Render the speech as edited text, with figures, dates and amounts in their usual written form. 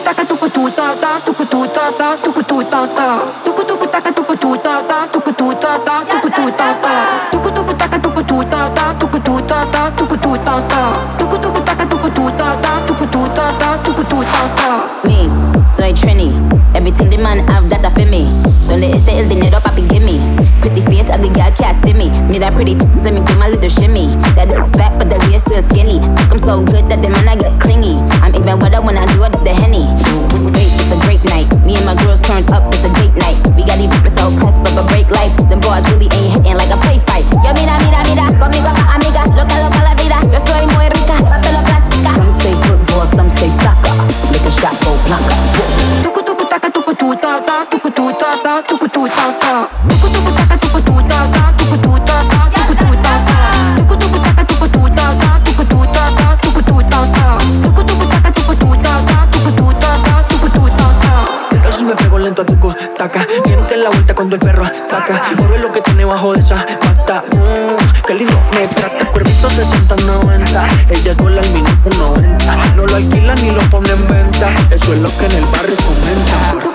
taka tuku tu ta ta tuku tu ta ta tuku tu ta ta tuku tuku taka tuku tu ta ta tuku tu ta ta tuku tu ta ta tuku tuku taka tuku tu ta ta tuku tu ta ta tuku tu ta ta tuku tuku taka tuku tu ta ta tuku tu ta ta tuku tu ta ta. Me, soy Trini. Everything the man have that I feel me. Donde este el dinero papi gimme. Pretty face, ugly girl can't see me. Me that pretty tits, let me do my little shimmy. That fat but the waist still skinny. I'm so good that the man I get clingy. I'm even wetter when I do it up the Henny. Wait, it's a great night. Me and my girls turned up, it's a date night. We got these rappers so pressed, but break lights. Them boys really ain't hitting like a play fight. Yo, mira, conmigo amiga. Loca la vida, yo soy muy rica. Papel o plástica. Some say football, some say soccer. Make a shot, go blanca. Tuku tuku taka tuku tu ta ta tuku tu ta ta tuku tu ta ta tuku tuku taka tuku tu ta ta tuku tu ta ta tuku tu ta ta tuku tuku taka tuku tu ta ta tuku tu ta ta tuku tu ta ta tuku tuku taka tuku tu ta ta tuku tu ta ta tuku tu ta ta. Pero si me pego lento a tucu taca, diente en la vuelta cuando el perro ataca. Oro es lo que tiene bajo de esa pata. Qué lindo me trata, cuerpito 60-90. Ella duela al minuto 90. No lo alquilan ni lo ponen en venta. Eso es lo que en el barrio comentan.